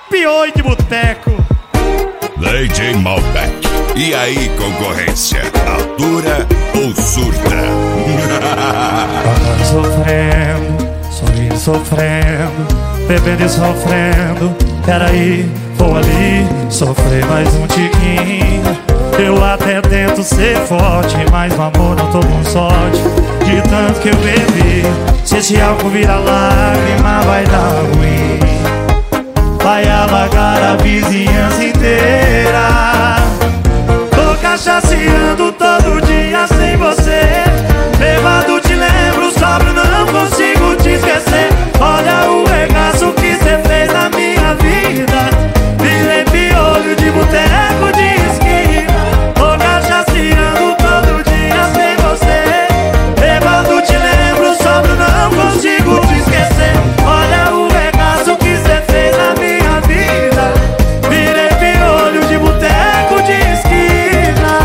piolho de boteco. DJ Malbec. E aí, concorrência? Altura ou surta? Cantando sofrendo, sorrindo sofrendo, bebendo e sofrendo. Peraí, vou ali sofrer mais um tiquinho. Eu até tento ser forte, mas no amor não tô com sorte. De tanto que eu bebi, se esse álcool virar lágrima vai dar ruim. Vai alagar a vizinhança inteira. Tô cachaceando todo dia sem você. Bêbado te lembro, sóbrio não consigo te esquecer. Olha o regaço que cê fez na minha vida. Virei piolho de boteco de esquina. Tô cachaceando todo dia sem você. Bêbado te lembro, sóbrio não consigo te esquecer. Olha o regaço que cê fez na minha vida. Virei piolho de boteco de esquina.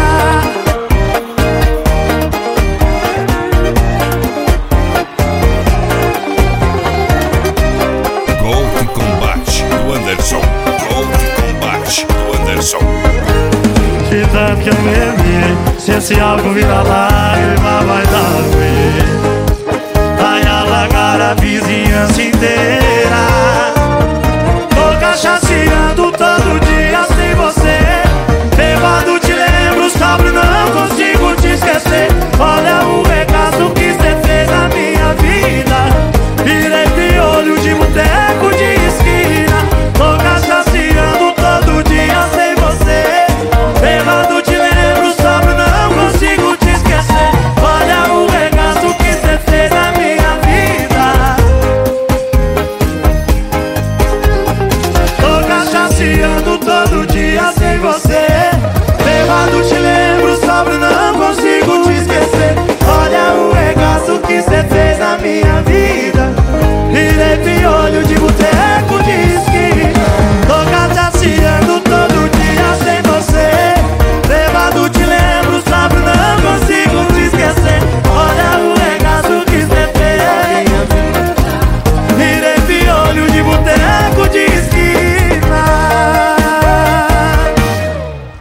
Golpe Combate do Anderson. Golpe Combate do Anderson. De tanto que eu bebi, se esse álcool virar lágrima vai dar ruim. Vai alagar a vizinhança inteira.